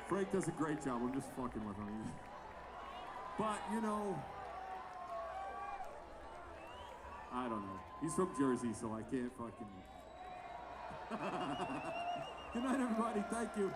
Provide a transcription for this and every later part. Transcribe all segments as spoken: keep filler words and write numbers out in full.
Frank does a great job. I'm just fucking with him. He's... But, you know, I don't know. He's from Jersey, so I can't fucking... Good night, everybody. Thank you.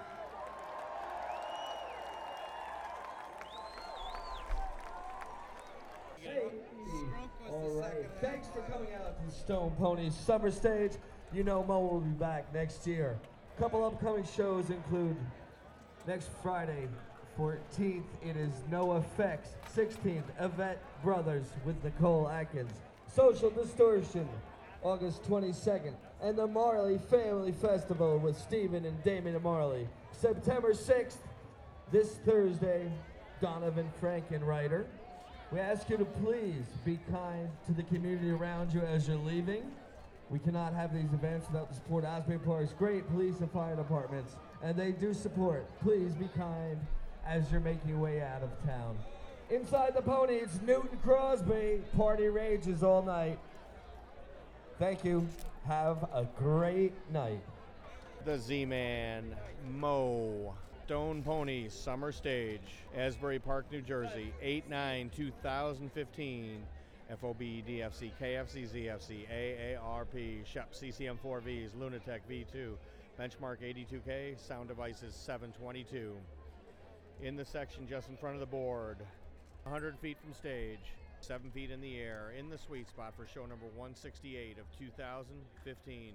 Hey, all right. Thanks for coming out to the Stone Ponies Summer Stage. You know Mo will be back next year. A couple upcoming shows include next Friday, fourteenth, it is No Effects. sixteenth, Yvette Brothers with Nicole Atkins. Social Distortion, August twenty-second. And the Marley Family Festival with Stephen and Damon Marley. September sixth, this Thursday, Donovan Frankenreiter. We ask you to please be kind to the community around you as you're leaving. We cannot have these events without the support of Asbury Park's great police and fire departments, and they do support. Please be kind as you're making your way out of town. Inside the Pony, it's Newton Crosby. Party rages all night. Thank you. Have a great night. The Z-Man, Mo. Stone Pony Summer Stage, Asbury Park, New Jersey, eight nine two thousand fifteen. F O B, D F C, K F C, Z F C, A A R P, Shep, C C M four Vs, Lunatech V two, Benchmark eighty-two K, Sound Devices seven twenty-two. In the section just in front of the board, one hundred feet from stage, seven feet in the air, in the sweet spot for show number one sixty-eight of two thousand fifteen.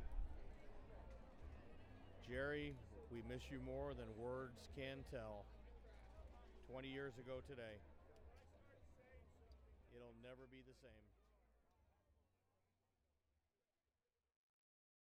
Jerry, we miss you more than words can tell. twenty years ago today. It'll never be the same.